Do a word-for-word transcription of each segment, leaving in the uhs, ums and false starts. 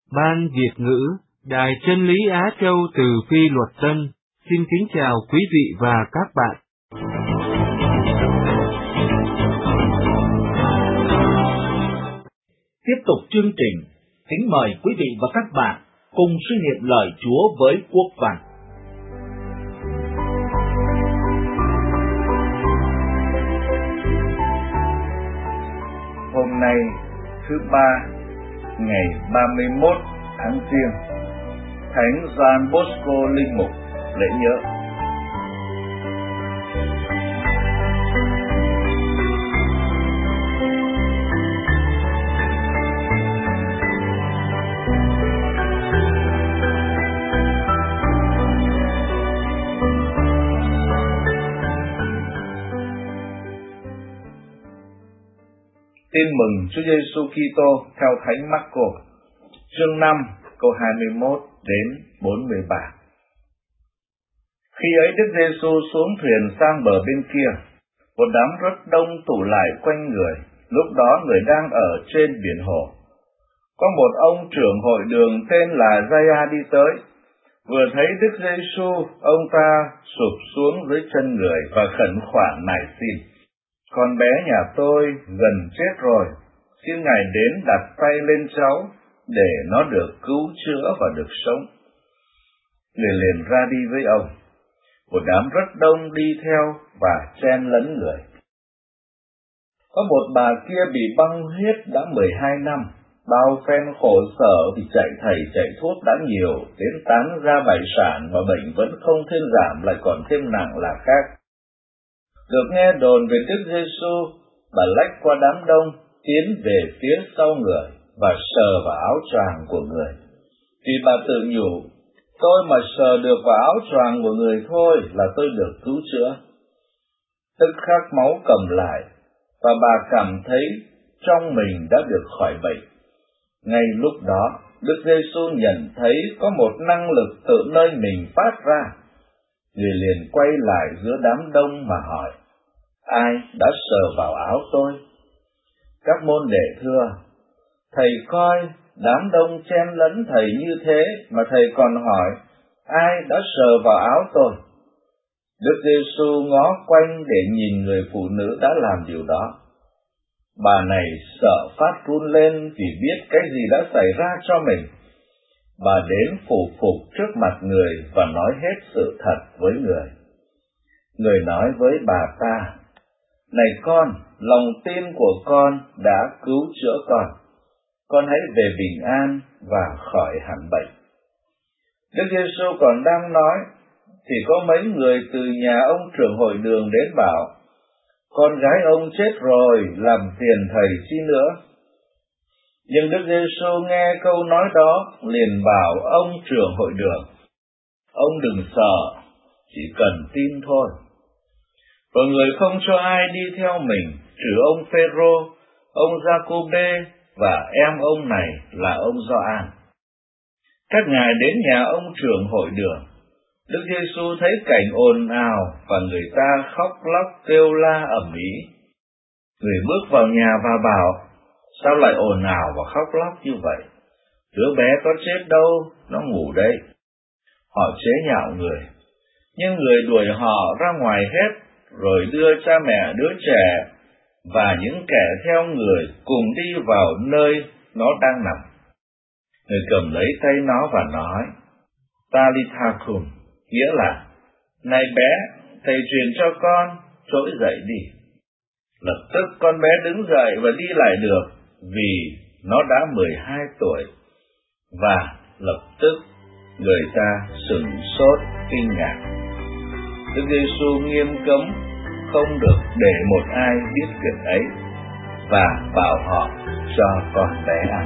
Ban Việt ngữ, Đài Chân lý Á Châu từ Phi Luật Tân, xin kính chào quý vị và các bạn. Tiếp tục chương trình, kính mời quý vị và các bạn cùng suy niệm lời Chúa với Quốc Văn. Hôm nay, thứ ba, ngày ba mươi mốt tháng Giêng, Thánh Gioan Bosco Linh Mục lễ nhớ. Tin mừng Chúa Giêsu Kitô theo Thánh Marco, chương năm, câu hai mươi mốt đến bốn mươi ba. Khi ấy Đức Giêsu xuống thuyền sang bờ bên kia, một đám rất đông tụ lại quanh người. Lúc đó người đang ở trên biển hồ. Có một ông trưởng hội đường tên là Giai-a đi tới. Vừa thấy Đức Giêsu, ông ta sụp xuống dưới chân người và khẩn khoản nài xin: "Con bé nhà tôi gần chết rồi, xin Ngài đến đặt tay lên cháu, để nó được cứu chữa và được sống." Người liền ra đi với ông. Một đám rất đông đi theo và chen lấn người. Có một bà kia bị băng huyết đã mười hai năm, bao phen khổ sở vì chạy thầy chạy thuốc đã nhiều, đến tán ra bại sản mà bệnh vẫn không thuyên giảm, lại còn thêm nặng là khác. Được nghe đồn về Đức Giêsu, bà lách qua đám đông, tiến về phía sau người và sờ vào áo choàng của người. Vì bà tự nhủ: "Tôi mà sờ được vào áo choàng của người thôi là tôi được cứu chữa." Tức khắc máu cầm lại, và bà cảm thấy trong mình đã được khỏi bệnh. Ngay lúc đó, Đức Giêsu nhận thấy có một năng lực tự nơi mình phát ra. Người liền quay lại giữa đám đông mà hỏi: "Ai đã sờ vào áo tôi?" Các môn đệ thưa: "Thầy coi đám đông chen lấn thầy như thế mà thầy còn hỏi: Ai đã sờ vào áo tôi?" Đức Giêsu ngó quanh để nhìn người phụ nữ đã làm điều đó. Bà này sợ phát run lên vì biết cái gì đã xảy ra cho mình. Bà đến phủ phục trước mặt người và nói hết sự thật với người. Người nói với bà ta: "Này con, lòng tin của con đã cứu chữa con. Con hãy về bình an và khỏi hẳn bệnh." Đức Giêsu còn đang nói thì có mấy người từ nhà ông trưởng hội đường đến bảo: "Con gái ông chết rồi, làm phiền thầy chi nữa." Nhưng Đức Giêsu nghe câu nói đó liền bảo ông trưởng hội đường: "Ông đừng sợ, chỉ cần tin thôi." Rồi người không cho ai đi theo mình, trừ ông Phêrô, ông Giacôbê và em ông này là ông Gioan. Các ngài đến nhà ông trưởng hội đường. Đức Giêsu thấy cảnh ồn ào và người ta khóc lóc kêu la ầm ĩ. Người bước vào nhà và bảo: "Sao lại ồn ào và khóc lóc như vậy? Đứa bé có chết đâu, nó ngủ đây." Họ chế nhạo người, nhưng người đuổi họ ra ngoài hết, rồi đưa cha mẹ đứa trẻ và những kẻ theo người cùng đi vào nơi nó đang nằm. Người cầm lấy tay nó và nói: "Talitha cum", nghĩa là: "Này bé, thầy truyền cho con, trỗi dậy đi." Lập tức con bé đứng dậy và đi lại được, vì nó đã mười hai tuổi. Và lập tức người ta sửng sốt kinh ngạc. Đức Giêsu nghiêm cấm không được để một ai biết việc ấy, và bảo họ cho con bé ăn.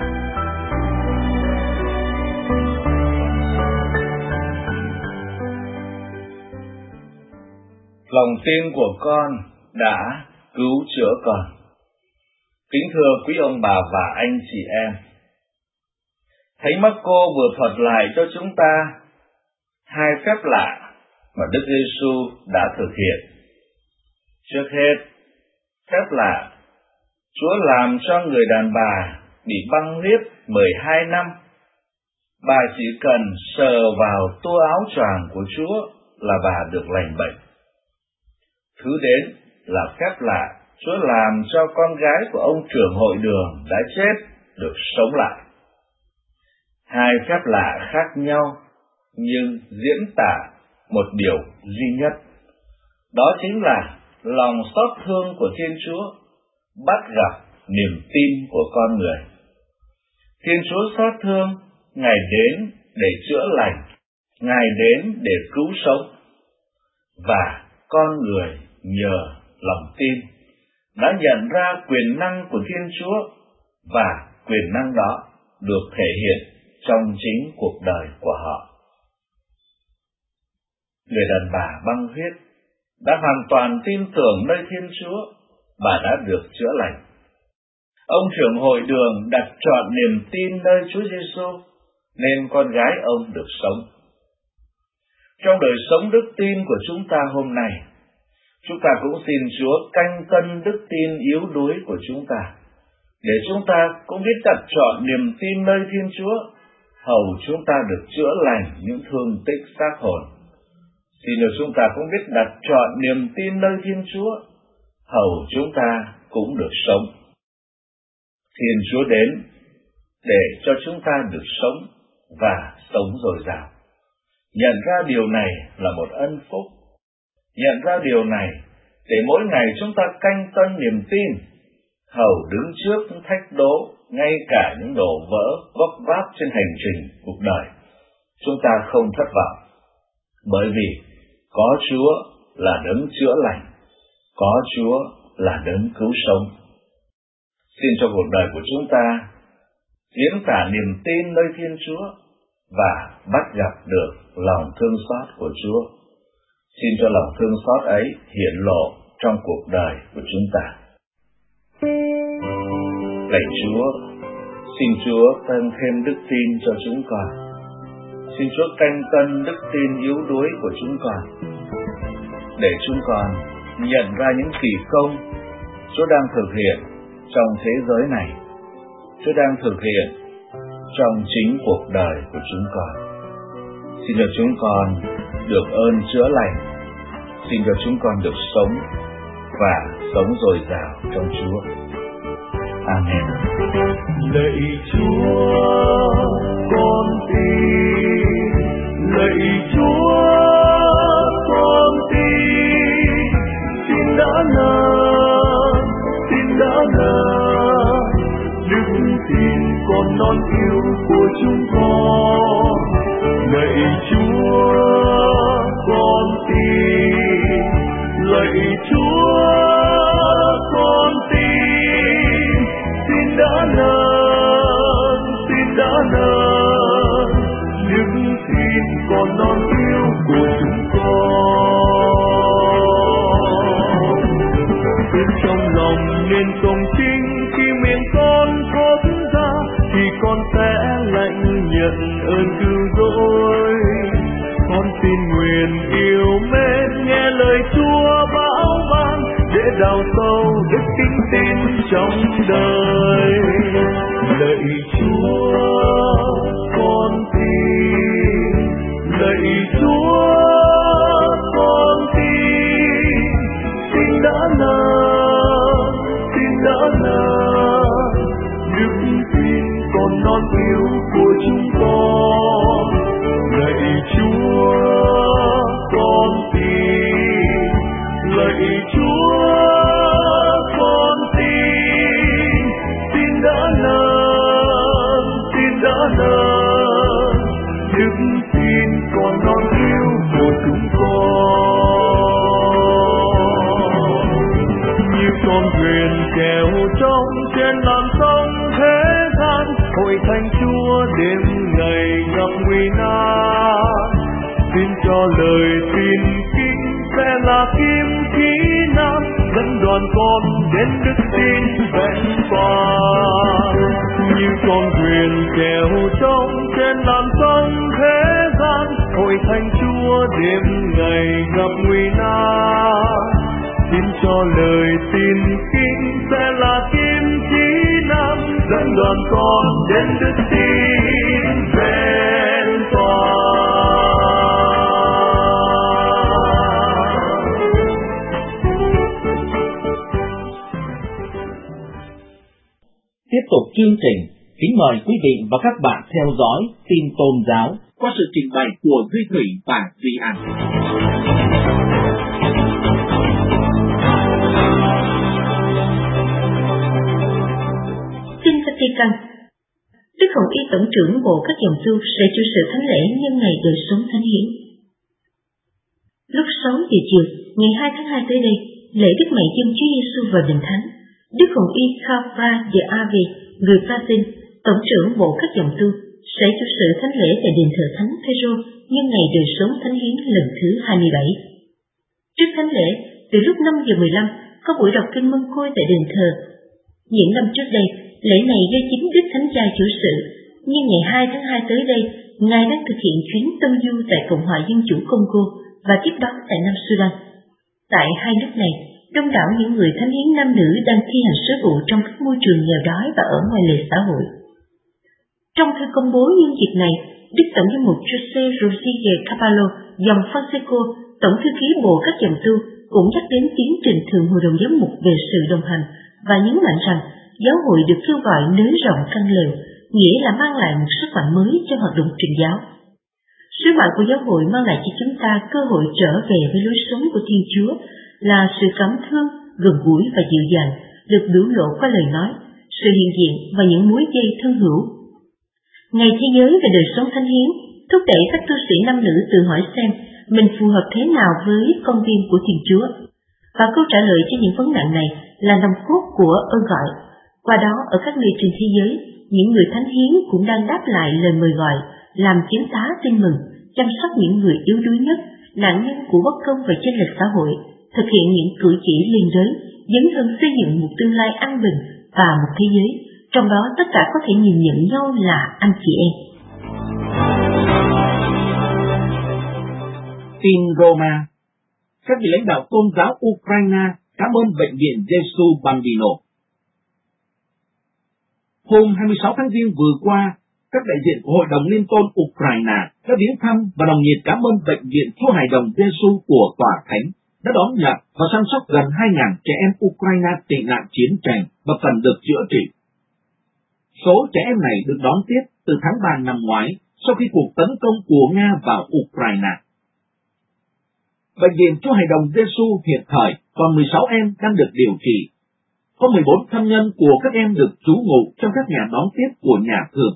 Lòng tin của con đã cứu chữa con. Kính thưa quý ông bà và anh chị em, Thánh Marco vừa thuật lại cho chúng ta hai phép lạ mà Đức Giêsu đã thực hiện. Trước hết, phép lạ Chúa làm cho người đàn bà bị băng huyết mười hai năm Bà chỉ cần sờ vào tua áo choàng của Chúa là bà được lành bệnh. Thứ đến là phép lạ Chúa làm cho con gái của ông trưởng hội đường đã chết được sống lại. Hai phép lạ khác nhau nhưng diễn tả một điều duy nhất. Đó chính là lòng xót thương của Thiên Chúa bắt gặp niềm tin của con người. Thiên Chúa xót thương, Ngài đến để chữa lành, Ngài đến để cứu sống. Và con người nhờ lòng tin đã nhận ra quyền năng của Thiên Chúa, và quyền năng đó được thể hiện trong chính cuộc đời của họ. Người đàn bà băng huyết đã hoàn toàn tin tưởng nơi Thiên Chúa, bà đã được chữa lành. Ông trưởng hội đường đặt trọn niềm tin nơi Chúa Giêsu, nên con gái ông được sống. Trong đời sống đức tin của chúng ta hôm nay, chúng ta cũng xin Chúa canh cân đức tin yếu đuối của chúng ta, để chúng ta cũng biết đặt trọn niềm tin nơi Thiên Chúa, hầu chúng ta được chữa lành những thương tích xác hồn. Xin được chúng ta cũng biết đặt trọn niềm tin nơi Thiên Chúa, hầu chúng ta cũng được sống. Thiên Chúa đến để cho chúng ta được sống và sống dồi dào. Nhận ra điều này là một ân phúc. Nhận ra điều này để mỗi ngày chúng ta canh cân niềm tin, hầu đứng trước những thách đố, ngay cả những đổ vỡ vấp váp trên hành trình cuộc đời, chúng ta không thất vọng, bởi vì có Chúa là đấng chữa lành, có Chúa là đấng cứu sống. Xin cho cuộc đời của chúng ta diễn tả niềm tin nơi Thiên Chúa và bắt gặp được lòng thương xót của Chúa. Xin cho lòng thương xót ấy hiện lộ trong cuộc đời của chúng ta. Lạy Chúa, xin Chúa tăng thêm đức tin cho chúng con. Xin Chúa canh cân đức tin yếu đuối của chúng con, để chúng con nhận ra những kỳ công Chúa đang thực hiện trong thế giới này, Chúa đang thực hiện trong chính cuộc đời của chúng con. Xin cho chúng con được ơn chữa lành, xin cho chúng con được sống và sống dồi dào trong Chúa. Amen. Lạy Chúa, con tin. Lạy Chúa, con tin. Xin đã nợ, xin đã nợ đức tin con non yêu của chúng con. Lạy Chúa, con tin. Lạy Chúa, con tin. Xin đã nợ, xin đã nợ đức tin con non yêu của chúng con. Bên trong lòng nên công chính, khi miệng con thốt ra thì con sẽ lãnh nhận ơn cứu rỗi. Con xin nguyện yêu mến nghe lời Chúa bảo ban, để đào sâu đức kính tin trong đời. Lạy Chúa, con tin. Lạy Chúa, con tin. Xin đã nợ, xin đã nợ đức tin con non yêu của chúng con. Lạy Chúa, con tin. Lạy Chúa, con tin. Xin đã nợ, xin đã nợ đức tin con non yêu của chúng con. Như con thuyền chèo trống trên làn sông thế gian, hội thánh Chúa đêm ngày gặp nguy nan. Xin cho lời tin kinh sẽ là kim khí nam, dẫn đoàn con đến đức tin vẹn toàn. Như con thuyền chèo trống trên làn sông thế gian, hội thánh Chúa đêm ngày gặp nguy nan. Xin cho lời tin kinh sẽ là kim chí nam, dẫn đoàn con đến đức tin vẹn tục chương trình, kính mời quý vị và các bạn theo dõi tin tôn giáo qua sự trình bày của Duy Thủy và Duy An. Xin Vatican. Đức Hồng Y Tổng trưởng Bộ các dòng tu sẽ chủ sự thánh lễ nhân ngày đời sống thánh hiến. Lúc sáu giờ chiều, ngày hai tháng hai tới đây, lễ Đức Mẹ Dân Chúa Giêsu vào đền thánh, Đức Hồng Y Cabra de Ave, người Brazil, Tổng trưởng Bộ các dòng tu sẽ chủ sự thánh lễ tại đền thờ Thánh Phêrô nhân ngày đời sống thánh hiến lần thứ hai mươi bảy. Trước thánh lễ, từ lúc năm giờ mười lăm có buổi đọc kinh mân côi tại đền thờ. Những năm trước đây, lễ này do chính Đức Thánh Cha chủ sự, nhưng ngày hai tháng hai tới đây, Ngài đang thực hiện chuyến tâm du tại Cộng hòa Dân chủ Congo và tiếp đó tại Nam Sudan. Tại hai nước này, đông đảo những người thánh hiến nam nữ đang thi hành sứ vụ trong các môi trường nghèo đói và ở ngoài lề xã hội. Trong thư công bố nhân dịp này, Đức Tổng giám mục José Rodrigues Caballo, dòng Francisco, Tổng thư ký Bộ các dòng tu, cũng nhắc đến tiến trình Thượng Hội đồng Giám mục về sự đồng hành và nhấn mạnh rằng giáo hội được kêu gọi nới rộng căn lều, nghĩa là mang lại một sức mạnh mới cho hoạt động truyền giáo. Sứ mạng của giáo hội mang lại cho chúng ta cơ hội trở về với lối sống của Thiên Chúa là sự cảm thương, gần gũi và dịu dàng, được biểu lộ qua lời nói, sự hiện diện và những mối dây thân hữu. Ngày Thế giới về đời sống thánh hiến thúc đẩy các tu sĩ nam nữ tự hỏi xem mình phù hợp thế nào với con tim của Thiên Chúa. Và câu trả lời cho những vấn nạn này là nòng cốt của ơn gọi. Qua đó, ở các nơi trên thế giới, những người thánh hiến cũng đang đáp lại lời mời gọi, làm chứng tá tin mừng, chăm sóc những người yếu đuối nhất, nạn nhân của bất công và chênh lệch xã hội, thực hiện những cử chỉ liên đới, dấn thân xây dựng một tương lai an bình và một thế giới, trong đó tất cả có thể nhìn nhận nhau là anh chị em. Tin Roma. Các vị lãnh đạo tôn giáo Ukraine cảm ơn Bệnh viện Gesù Bambino. Hôm hai mươi sáu tháng Giêng vừa qua, các đại diện của Hội đồng Liên tôn Ukraine đã viếng thăm và nồng nhiệt cảm ơn Bệnh viện Chúa Hài Đồng Giêsu của Tòa Thánh đã đón nhận và chăm sóc gần hai nghìn trẻ em Ukraine tị nạn chiến tranh và cần được chữa trị. Số trẻ em này được đón tiếp từ tháng ba năm ngoái sau khi cuộc tấn công của Nga vào Ukraine. Bệnh viện Chúa Hài Đồng Giêsu hiện thời còn mười sáu em đang được điều trị. Có mười bốn thân nhân của các em được trú ngụ trong các nhà đón tiếp của nhà thương.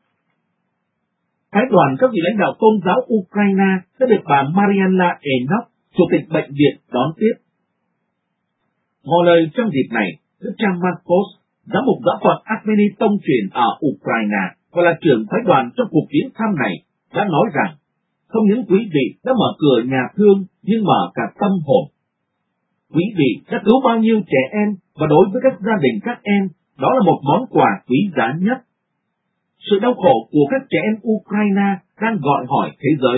Phái đoàn các vị lãnh đạo tôn giáo Ukraine đã được bà Marianna Enoch, Chủ tịch bệnh viện đón tiếp. Ngỏ lời trong dịp này, Đức cha Marcos, giám mục giáo phận Armeni tông truyền ở Ukraine và là trưởng phái đoàn trong cuộc viếng thăm này, đã nói rằng không những quý vị đã mở cửa nhà thương nhưng mở cả tâm hồn. Quý vị đã cứu bao nhiêu trẻ em và đối với các gia đình các em, đó là một món quà quý giá nhất. Sự đau khổ của các trẻ em Ukraine đang gọi hỏi thế giới.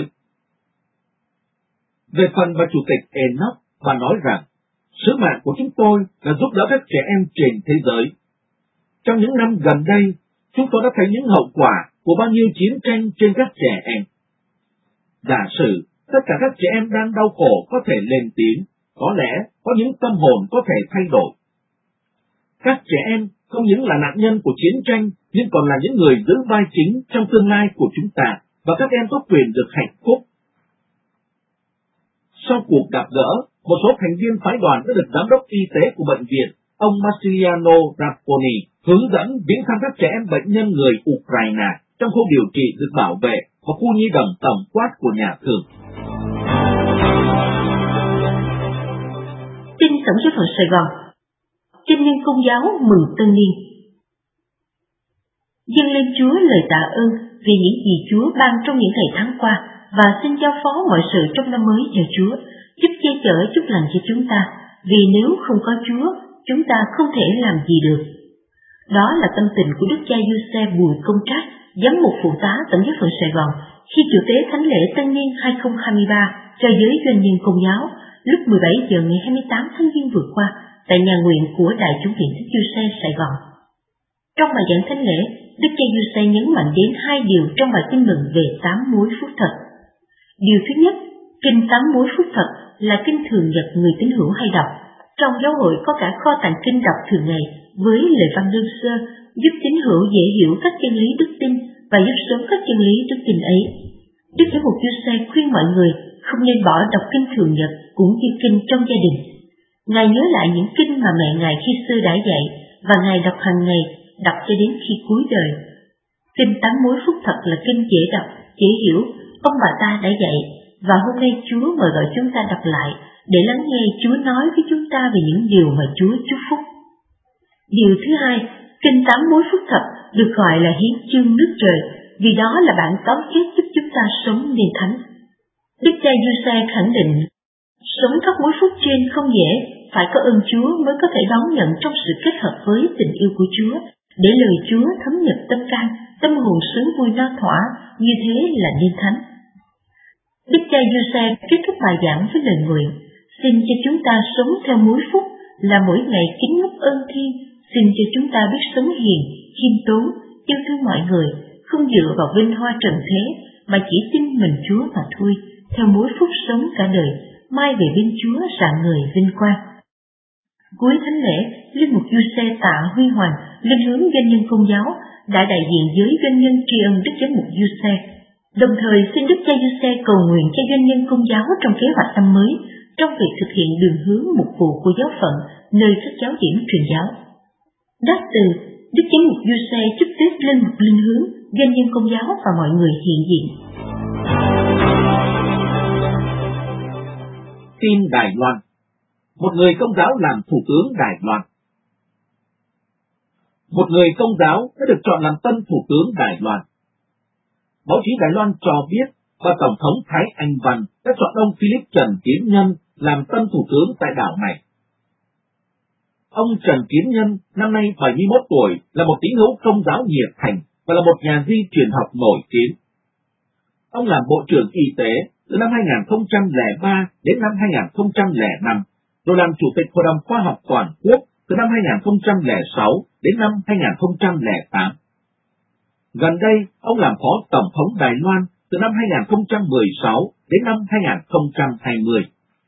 Về phần bà Chủ tịch Enoch, bà nói rằng, sứ mạng của chúng tôi là giúp đỡ các trẻ em trên thế giới. Trong những năm gần đây, chúng tôi đã thấy những hậu quả của bao nhiêu chiến tranh trên các trẻ em. Giả sử, tất cả các trẻ em đang đau khổ có thể lên tiếng, có lẽ có những tâm hồn có thể thay đổi. Các trẻ em không những là nạn nhân của chiến tranh, nhưng còn là những người giữ vai chính trong tương lai của chúng ta, và các em có quyền được hạnh phúc. Sau cuộc gặp gỡ, một số thành viên phái đoàn đã được giám đốc y tế của bệnh viện, ông Massimiliano Rapponi, hướng dẫn viếng thăm các trẻ em bệnh nhân người Ukraine trong khu điều trị được bảo vệ và khu nhi đồng tổng quát của nhà thương. Tin Tổng giáo phận Sài Gòn. Chinh niên Công giáo mừng Tân Niên. Dâng lên Chúa lời tạ ơn vì những gì Chúa ban trong những ngày tháng qua và xin giao phó mọi sự trong năm mới nhờ Chúa, giúp che chở chúc lành cho chúng ta, vì nếu không có Chúa, chúng ta không thể làm gì được. Đó là tâm tình của Đức cha Giuse Bùi Công Trác, giám mục phụ tá Tổng giáo phận Sài Gòn, khi chủ tế thánh lễ Tân Niên hai không hai ba cho giới doanh nhân Công giáo lúc mười bảy giờ ngày hai mươi tám tháng Giêng vừa qua tại nhà nguyện của Đại Chủ viện Đức Giuse Sài Gòn. Trong bài giảng thánh lễ, Đức cha Giuse nhấn mạnh đến hai điều trong bài tin mừng về tám muối phúc thật. Điều thứ nhất, kinh tám muối phúc thật là kinh thường nhật người tín hữu hay đọc. Trong giáo hội có cả kho tàng kinh đọc thường ngày với lời văn đơn sơ giúp tín hữu dễ hiểu các chân lý đức tin và giúp sống các chân lý đức tin ấy. Đức Giám mục Giuse khuyên mọi người không nên bỏ đọc kinh thường nhật cũng như kinh trong gia đình. Ngài nhớ lại những kinh mà mẹ Ngài khi xưa đã dạy và Ngài đọc hàng ngày, đọc cho đến khi cuối đời. Kinh Tám Mối Phúc Thật là kinh dễ đọc, dễ hiểu, ông bà ta đã dạy, và hôm nay Chúa mời gọi chúng ta đọc lại để lắng nghe Chúa nói với chúng ta về những điều mà Chúa chúc phúc. Điều thứ hai, kinh Tám Mối Phúc Thật được gọi là hiến chương nước trời, vì đó là bản tóm kết giúp chúng ta sống nên thánh. Đức cha Giuse khẳng định, sống các mối phúc trên không dễ, phải có ơn Chúa mới có thể đón nhận trong sự kết hợp với tình yêu của Chúa, để lời Chúa thấm nhập tâm can, tâm hồn sướng vui no thỏa, như thế là nên thánh. Đức cha Giuse kết thúc bài giảng với lời nguyện, xin cho chúng ta sống theo mối phúc, là mỗi ngày kính ngưỡng ơn Thiên, xin cho chúng ta biết sống hiền, khiêm tốn, yêu thương mọi người, không dựa vào vinh hoa trần thế, mà chỉ tin mình Chúa mà thôi, theo mối phúc sống cả đời, mai về bên Chúa rạng người vinh quang. Cuối thánh lễ, linh mục Giuse Tạ Huy Hoàng, linh hướng doanh nhân Công giáo, đã đại diện giới doanh nhân tri ân Đức Giám mục Giuse. Đồng thời xin Đức cha Giuse cầu nguyện cho doanh nhân Công giáo trong kế hoạch năm mới, trong việc thực hiện đường hướng mục vụ của giáo phận nơi các giáo điểm truyền giáo. Đáp từ, Đức Giám mục Giuse chúc Tết linh mục linh hướng, doanh nhân Công giáo và mọi người hiện diện. Tin Đài Loan. Một người Công giáo làm thủ tướng Đài Loan. Một người Công giáo đã được chọn làm tân thủ tướng Đài Loan. Báo chí Đài Loan cho biết, và Tổng thống Thái Anh Văn đã chọn ông Philip Trần Kiến Nhân làm tân thủ tướng tại đảo này. Ông Trần Kiến Nhân, năm nay bảy mươi mốt tuổi, là một tín hữu Công giáo nhiệt thành và là một nhà di truyền học nổi tiếng. Ông làm Bộ trưởng Y tế từ năm hai nghìn không trăm lẻ ba đến năm hai nghìn không trăm lẻ năm, rồi làm Chủ tịch Hội đồng Khoa học Toàn quốc từ năm hai nghìn không trăm lẻ sáu đến năm hai nghìn không trăm lẻ tám. Gần đây, ông làm Phó Tổng thống Đài Loan từ năm hai nghìn không trăm mười sáu đến năm hai nghìn không trăm hai mươi.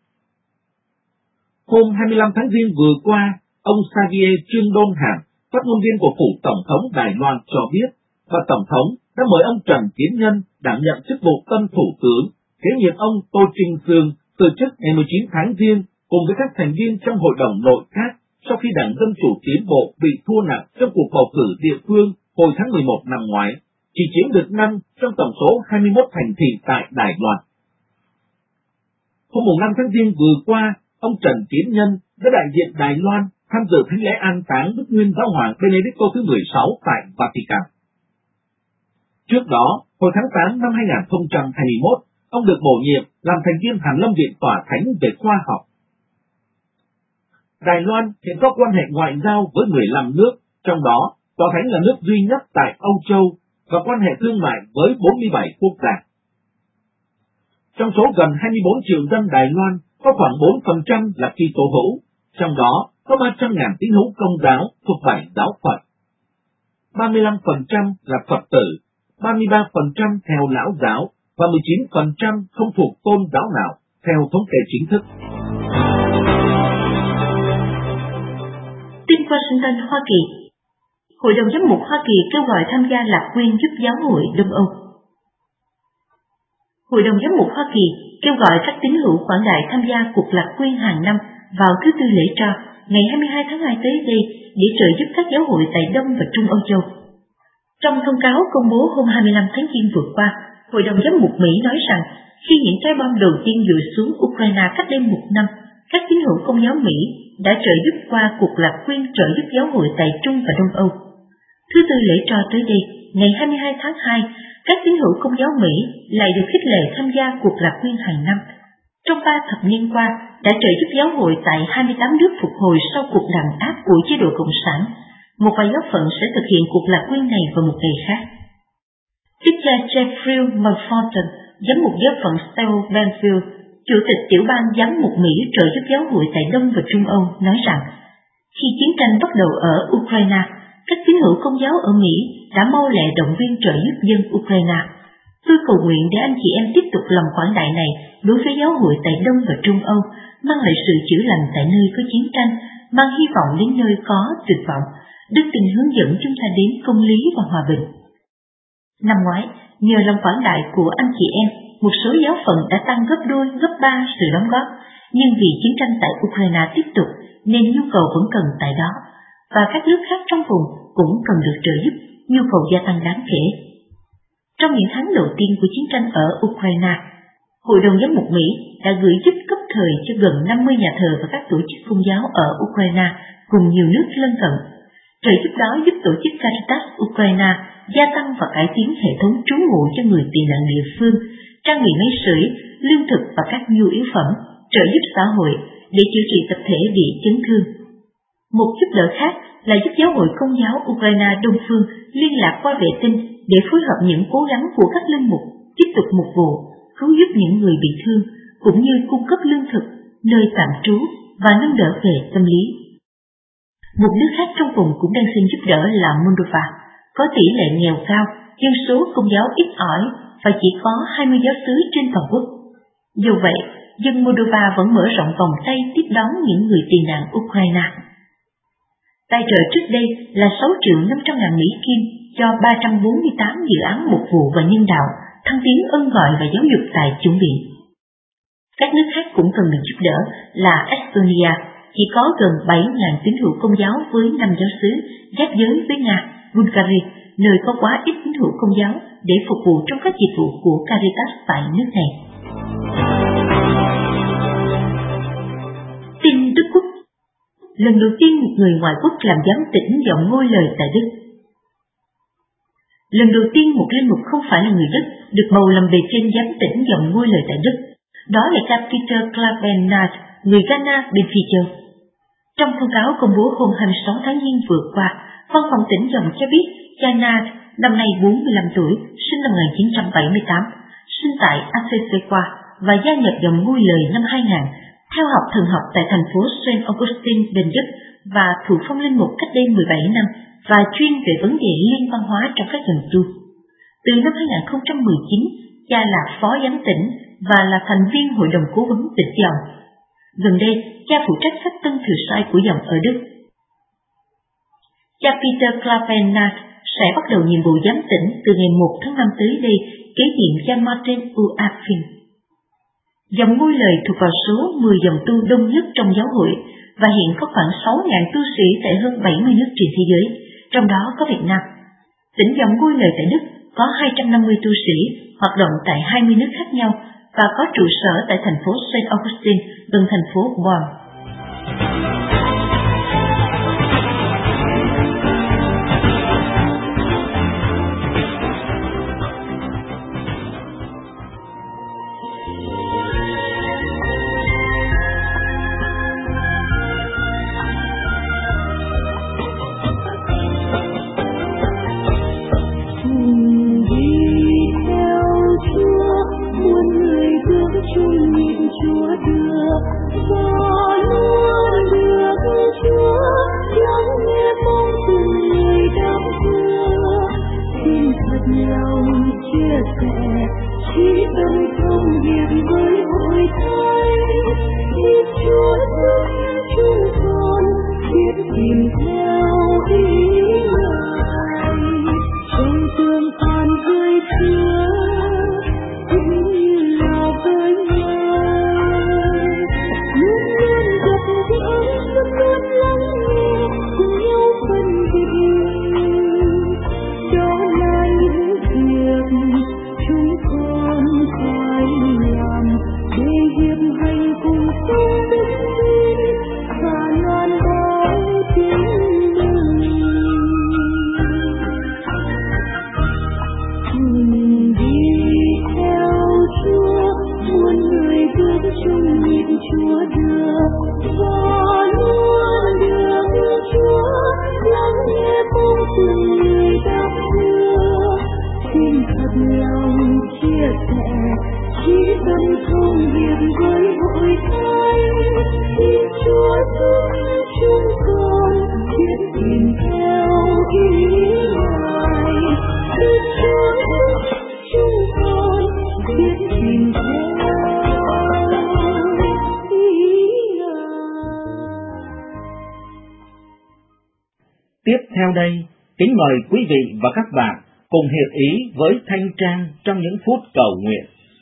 Hôm hai mươi lăm tháng Giêng vừa qua, ông Xavier Trương Đôn Hàn, phát ngôn viên của Phủ Tổng thống Đài Loan cho biết, và Tổng thống đã mời ông Trần Kiến Nhân đảm nhận chức vụ tân thủ tướng, kế nhiệm ông Tô Trinh Sương từ chức ngày mười chín tháng Giêng cùng với các thành viên trong Hội đồng Nội các sau khi Đảng Dân Chủ Tiến bộ bị thua nặng trong cuộc bầu cử địa phương hồi tháng mười một năm ngoái, chỉ chiếm được năm trong tổng số hai mươi mốt thành thị tại Đài Loan. Hôm năm tháng Giêng vừa qua, ông Trần Kiến Nhân đã đại diện Đài Loan tham dự thánh lễ an táng Đức Nguyên Giáo hoàng Benedicto thứ mười sáu tại Vatican. Trước đó, hồi tháng tám năm hai nghìn không trăm hai mươi mốt, ông được bổ nhiệm làm thành viên Hàn Lâm Viện Tòa Thánh về khoa học. Đài Loan hiện có quan hệ ngoại giao với mười lăm nước, trong đó Tòa Thánh là nước duy nhất tại Âu Châu và quan hệ thương mại với bốn mươi bảy quốc gia. Trong số gần hai mươi bốn triệu dân Đài Loan, có khoảng bốn phần trăm là Kitô hữu, trong đó có ba trăm nghìn tín hữu Công giáo thuộc bảy giáo Phật. ba mươi lăm phần trăm là Phật tử, ba mươi ba phần trăm theo Lão giáo và mười chín phần trăm không thuộc tôn giáo nào, theo thống kê chính thức. Tin Washington, Hoa Kỳ. Hội đồng Giám mục Hoa Kỳ kêu gọi tham gia lạc quyên giúp giáo hội Đông Âu. Hội đồng Giám mục Hoa Kỳ kêu gọi các tín hữu quảng đại tham gia cuộc lạc quyên hàng năm vào thứ Tư lễ Tro, ngày hai mươi hai tháng hai tới đây để trợ giúp các giáo hội tại Đông và Trung Âu Châu. Trong thông cáo công bố hôm hai mươi lăm tháng Giêng vừa qua, Hội đồng Giám mục Mỹ nói rằng khi những trái bom đầu tiên rơi xuống Ukraine cách đây một năm, các tín hữu Công giáo Mỹ đã trợ giúp qua cuộc lạc quyên trợ giúp giáo hội tại Trung và Đông Âu. Thứ Tư lễ Tro tới đây, ngày hai mươi hai tháng hai, các tín hữu Công giáo Mỹ lại được khích lệ tham gia cuộc lạc quyên hàng năm. Trong ba thập niên qua, đã trợ giúp giáo hội tại hai mươi tám nước phục hồi sau cuộc đàn áp của chế độ Cộng sản. Một vài giáo phận sẽ thực hiện cuộc lạc quyên này vào một ngày khác. Đức cha Jeffrey Mulforton, giám mục giáo phận Stell Benfield, chủ tịch tiểu ban giám mục Mỹ trợ giúp giáo hội tại Đông và Trung Âu, nói rằng khi chiến tranh bắt đầu ở Ukraine, các tín hữu Công giáo ở Mỹ đã mau lẹ động viên trợ giúp dân Ukraine. Tôi cầu nguyện để anh chị em tiếp tục lòng quảng đại này đối với giáo hội tại Đông và Trung Âu, mang lại sự chữa lành tại nơi có chiến tranh, mang hy vọng đến nơi có tuyệt vọng, Đức tin hướng dẫn chúng ta đến công lý và hòa bình. Năm ngoái, nhờ lòng quảng đại của anh chị em, một số giáo phận đã tăng gấp đôi, gấp ba sự đóng góp, nhưng vì chiến tranh tại Ukraine tiếp tục nên nhu cầu vẫn cần tại đó, và các nước khác trong vùng cũng cần được trợ giúp, nhu cầu gia tăng đáng kể. Trong những tháng đầu tiên của chiến tranh ở Ukraine, Hội đồng Giám mục Mỹ đã gửi giúp cấp thời cho gần năm mươi nhà thờ và các tổ chức công giáo ở Ukraine cùng nhiều nước lân cận. Trợ giúp đó giúp tổ chức Caritas Ukraine gia tăng và cải tiến hệ thống trú ngụ cho người tị nạn địa phương, trang bị máy sưởi, lương thực và các nhu yếu phẩm, trợ giúp xã hội để chữa trị tập thể bị chấn thương. Một giúp đỡ khác là giúp Giáo hội Công giáo Ukraine Đông Phương liên lạc qua vệ tinh để phối hợp những cố gắng của các linh mục tiếp tục mục vụ, cứu giúp những người bị thương, cũng như cung cấp lương thực, nơi tạm trú và nâng đỡ về tâm lý. Một nước khác trong vùng cũng đang xin giúp đỡ là Moldova, có tỷ lệ nghèo cao, dân số Công giáo ít ỏi và chỉ có hai mươi giáo xứ trên toàn quốc. Dù vậy, dân Moldova vẫn mở rộng vòng tay tiếp đón những người tị nạn Ukraine. Tài trợ trước đây là sáu triệu năm trăm ngàn Mỹ Kim cho ba trăm bốn mươi tám dự án mục vụ và nhân đạo, thăng tiến ơn gọi và giáo dục tại chuẩn bị. Các nước khác cũng cần được giúp đỡ là Estonia, chỉ có gần bảy nghìn tín hữu Công giáo với năm giáo xứ, giáp giới với Nga, Bulgaria, nơi có quá ít tín hữu Công giáo để phục vụ trong các dịch vụ của Caritas tại nước này. Tin Đức Quốc. Lần đầu tiên một người ngoại quốc làm giám tĩnh giọng ngôi lời tại Đức. Lần đầu tiên một linh mục không phải là người Đức được bầu làm bề trên giám tĩnh giọng ngôi lời tại Đức. Đó là cha Peter Clavenard, người Ghana bên Phi Châu. Trong thông cáo công bố hôm hai mươi sáu tháng Giêng vừa qua, Văn phòng tĩnh dòng cho biết cha Nard, năm nay bốn mươi lăm tuổi, sinh năm một nghìn chín trăm bảy mươi tám, sinh tại Assisi và gia nhập dòng ngôi lời năm hai nghìn, theo học thần học tại thành phố Saint Augustine bên Đức và thụ phong linh mục cách đây mười bảy năm và chuyên về vấn đề liên văn hóa trong các dòng tu. Từ năm hai nghìn không trăm mười chín, cha là phó giám tĩnh và là thành viên hội đồng cố vấn tĩnh dòng. Gần đây, cha phụ trách sách tân thừa sai của dòng ở Đức. Cha Peter Clavenard sẽ bắt đầu nhiệm vụ giám tĩnh từ ngày một tháng năm tới đây, kế nhiệm cha Martin Uafin. Dòng ngôi lời thuộc vào số mười dòng tu đông nhất trong giáo hội và hiện có khoảng sáu nghìn tu sĩ tại hơn bảy mươi nước trên thế giới, trong đó có Việt Nam. Tĩnh dòng ngôi lời tại Đức có hai trăm năm mươi tu sĩ hoạt động tại hai mươi nước khác nhau và có trụ sở tại thành phố Saint Augustine gần thành phố Bonn. Tiếp theo theo đây, kính mời quý vị và các bạn cùng hiệp ý với Thanh Trang trong những phút cầu nguyện.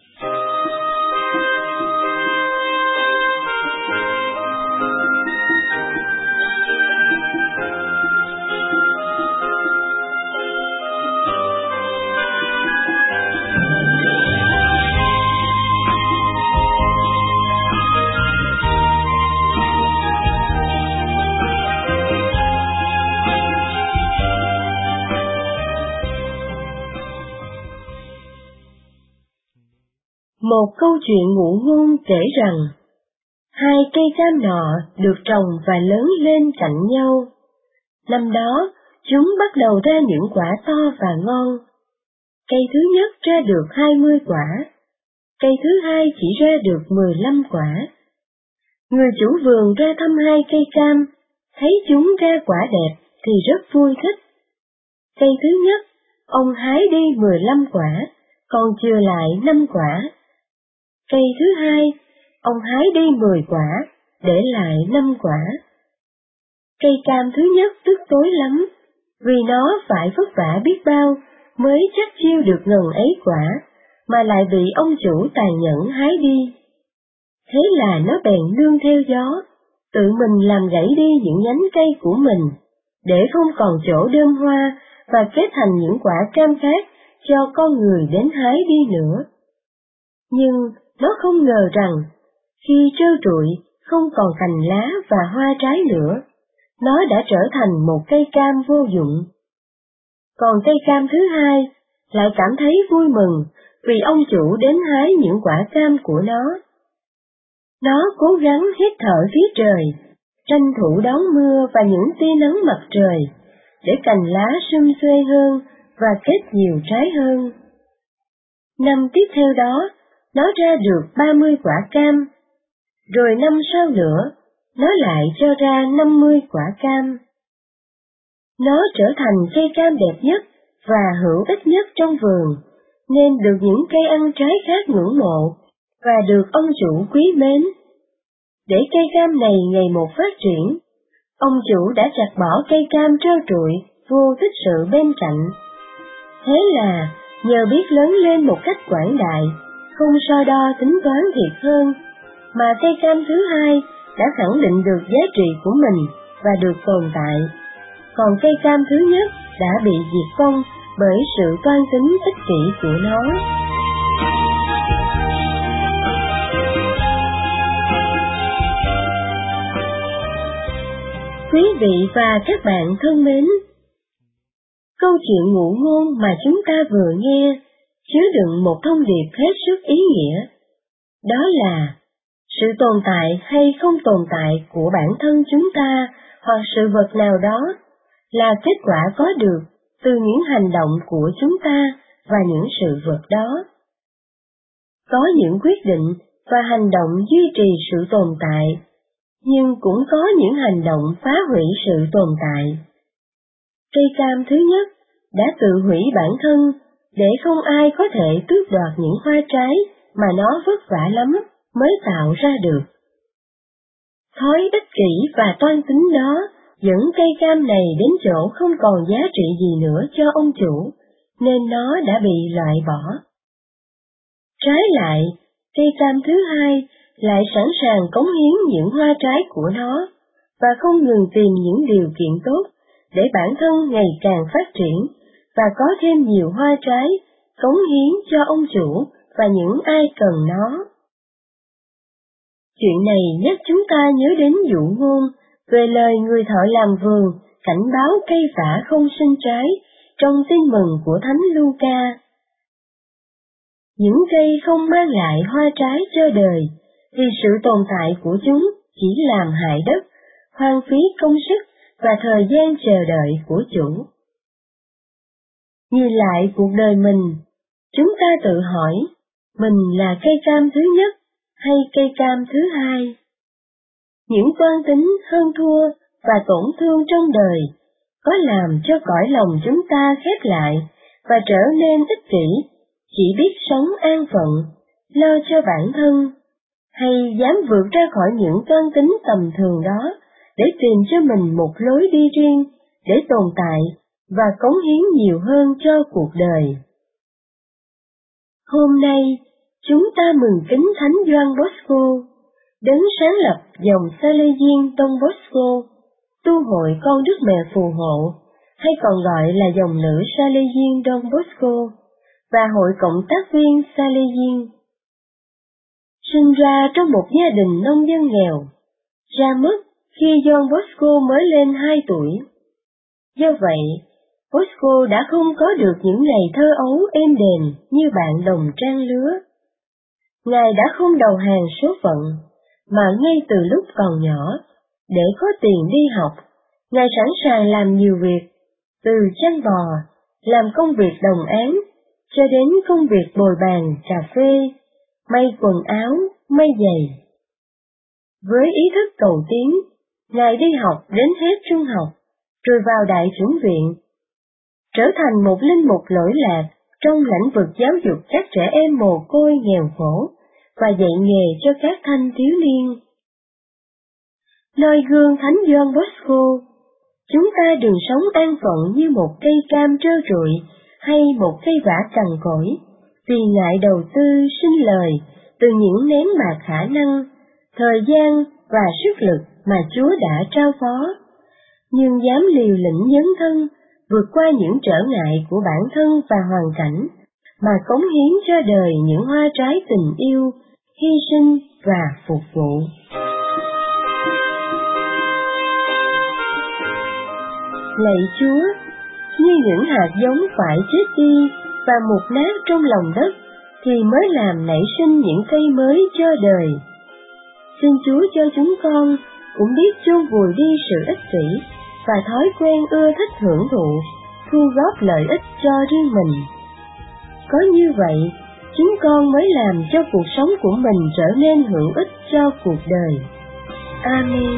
Một câu chuyện ngụ ngôn kể rằng, hai cây cam nọ được trồng và lớn lên cạnh nhau. Năm đó, chúng bắt đầu ra những quả to và ngon. Cây thứ nhất ra được hai mươi quả, cây thứ hai chỉ ra được mười lăm quả. Người chủ vườn ra thăm hai cây cam, thấy chúng ra quả đẹp thì rất vui thích. Cây thứ nhất, ông hái đi mười lăm quả, còn chừa lại năm quả. Cây thứ hai, ông hái đi mười quả, để lại năm quả. Cây cam thứ nhất tức tối lắm, vì nó phải vất vả biết bao mới chắc chiêu được ngần ấy quả, mà lại bị ông chủ tàn nhẫn hái đi. Thế là nó bèn nương theo gió, tự mình làm gãy đi những nhánh cây của mình, để không còn chỗ đơm hoa và kết thành những quả cam khác cho con người đến hái đi nữa. Nhưng nó không ngờ rằng, khi trơ trụi, không còn cành lá và hoa trái nữa, nó đã trở thành một cây cam vô dụng. Còn cây cam thứ hai lại cảm thấy vui mừng vì ông chủ đến hái những quả cam của nó. Nó cố gắng hít thở khí trời, tranh thủ đón mưa và những tia nắng mặt trời, để cành lá sum xuê hơn và kết nhiều trái hơn. Năm tiếp theo đó, nó ra được ba mươi quả cam, rồi năm sau nữa, nó lại cho ra năm mươi quả cam. Nó trở thành cây cam đẹp nhất và hữu ích nhất trong vườn, nên được những cây ăn trái khác ngưỡng mộ, và được ông chủ quý mến. Để cây cam này ngày một phát triển, ông chủ đã chặt bỏ cây cam trơ trụi, vô tích sự bên cạnh. Thế là, nhờ biết lớn lên một cách quảng đại, không so đo tính toán thiệt hơn, mà cây cam thứ hai đã khẳng định được giá trị của mình và được tồn tại. Còn cây cam thứ nhất đã bị diệt vong bởi sự toan tính ích kỷ của nó. Quý vị và các bạn thân mến, câu chuyện ngụ ngôn mà chúng ta vừa nghe chứa đựng một thông điệp hết sức ý nghĩa. Đó là sự tồn tại hay không tồn tại của bản thân chúng ta hoặc sự vật nào đó là kết quả có được từ những hành động của chúng ta và những sự vật đó. Có những quyết định và hành động duy trì sự tồn tại, nhưng cũng có những hành động phá hủy sự tồn tại. Cây cam thứ nhất đã tự hủy bản thân để không ai có thể tước đoạt những hoa trái mà nó vất vả lắm mới tạo ra được. Thói ích kỷ và toan tính đó dẫn cây cam này đến chỗ không còn giá trị gì nữa cho ông chủ, nên nó đã bị loại bỏ. Trái lại, cây cam thứ hai lại sẵn sàng cống hiến những hoa trái của nó, và không ngừng tìm những điều kiện tốt để bản thân ngày càng phát triển, và có thêm nhiều hoa trái, cống hiến cho ông chủ và những ai cần nó. Chuyện này nhắc chúng ta nhớ đến dụ ngôn về lời người thợ làm vườn cảnh báo cây vả không sinh trái trong tin mừng của Thánh Luca. Những cây không mang lại hoa trái cho đời, vì sự tồn tại của chúng chỉ làm hại đất, hoang phí công sức và thời gian chờ đợi của chủ. Nhìn lại cuộc đời mình, chúng ta tự hỏi, mình là cây cam thứ nhất hay cây cam thứ hai? Những toan tính hơn thua và tổn thương trong đời có làm cho cõi lòng chúng ta khép lại và trở nên ích kỷ, chỉ biết sống an phận, lo cho bản thân, hay dám vượt ra khỏi những toan tính tầm thường đó để tìm cho mình một lối đi riêng để tồn tại và cống hiến nhiều hơn cho cuộc đời. Hôm nay, chúng ta mừng kính Thánh Gioan Bosco, đấng sáng lập dòng Salesian Don Bosco, tu hội Con Đức Mẹ Phù Hộ, hay còn gọi là dòng nữ Salesian Don Bosco, và hội cộng tác viên Salesian. Sinh ra trong một gia đình nông dân nghèo, ra mất khi Don Bosco mới lên hai tuổi. Do vậy, Bosco đã không có được những ngày thơ ấu êm đềm như bạn đồng trang lứa. Ngài đã không đầu hàng số phận, mà ngay từ lúc còn nhỏ, để có tiền đi học, Ngài sẵn sàng làm nhiều việc, từ chăn bò, làm công việc đồng áng, cho đến công việc bồi bàn, cà phê, may quần áo, may giày. Với ý thức cầu tiến, Ngài đi học đến hết trung học, rồi vào đại chủng viện, trở thành một linh mục lỗi lạc trong lĩnh vực giáo dục các trẻ em mồ côi nghèo khổ và dạy nghề cho các thanh thiếu niên. Noi gương Thánh Gioan Bosco, chúng ta đừng sống an phận như một cây cam trơ trụi hay một cây vả cằn cỗi, vì ngại đầu tư sinh lời từ những nén bạc khả năng, thời gian và sức lực mà Chúa đã trao phó, nhưng dám liều lĩnh dấn thân, vượt qua những trở ngại của bản thân và hoàn cảnh, mà cống hiến cho đời những hoa trái tình yêu, hy sinh và phục vụ. Lạy Chúa, như những hạt giống phải chết đi và mục nát trong lòng đất, thì mới làm nảy sinh những cây mới cho đời. Xin Chúa cho chúng con cũng biết chôn vùi đi sự ích kỷ và thói quen ưa thích hưởng thụ, thu góp lợi ích cho riêng mình. Có như vậy, chúng con mới làm cho cuộc sống của mình trở nên hữu ích cho cuộc đời. Amen.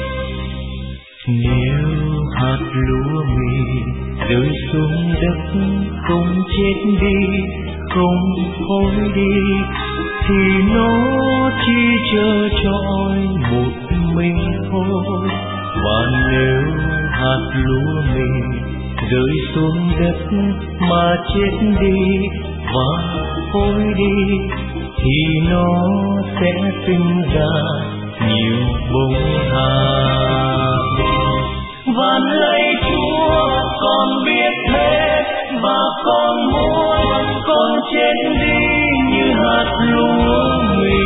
Nếu hạt lúa mì rơi xuống đất không chết đi, không khói đi, thì nó chỉ trơ trọi một mình thôi. Và nếu hạt lúa mì rơi xuống đất mà chết đi và khói đi, thì nó sẽ sinh ra nhiều bông hạt. Và lạy Chúa, con biết thế và con muốn con chết đi như hạt lúa mì.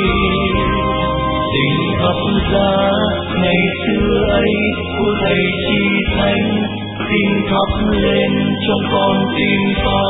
Tình hấp giá ngày xưa ấy của Thầy Chi Thánh xin thắp lên trong con tim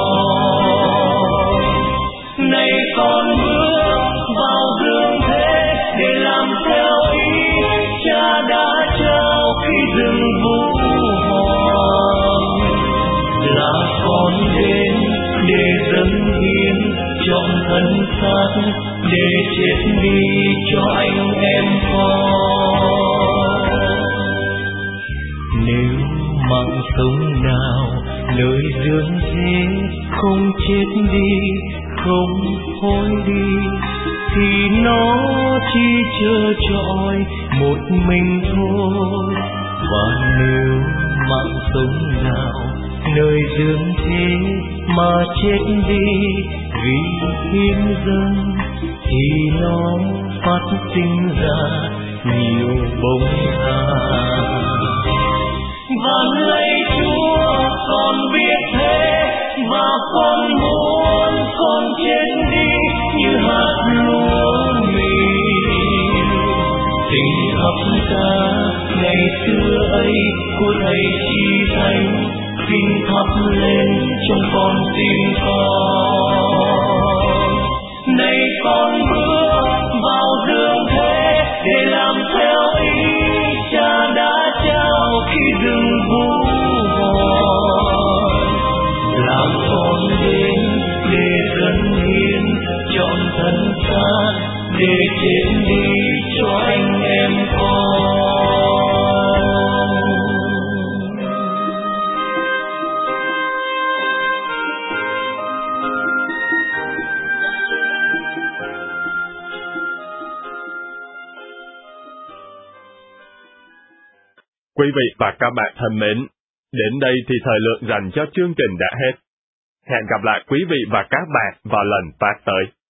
con. Này con bước vào dương thế để làm theo ý Cha đã trao khi rừng vũ hoàng. Là con đến để dâng hiến chọn thân xác, để chết đi cho anh em con. Nếu mạng sống nào nơi dương thế không chết đi, không hối đi, thì nó chỉ trơ trọi một mình thôi. Và nếu mạng sống nào nơi dương thế mà chết đi vì hiến dâng, thì nó phát sinh ra nhiều bông hạt. Và lạy Chúa, con biết thế và con muốn con chết đi như hạt lúa mì. Tình hấp giá ngày xưa ấy của Thầy Chi Thánh xin thắp lên trong con tim con. Này con bước vào dương thế để làm theo ý Cha đã trao khi rừng vũ hoàng. Làm con đến để dâng hiến chọn thân xác, để chết đi cho anh em con. Quý vị và các bạn thân mến, đến đây thì thời lượng dành cho chương trình đã hết. Hẹn gặp lại quý vị và các bạn vào lần phát tới.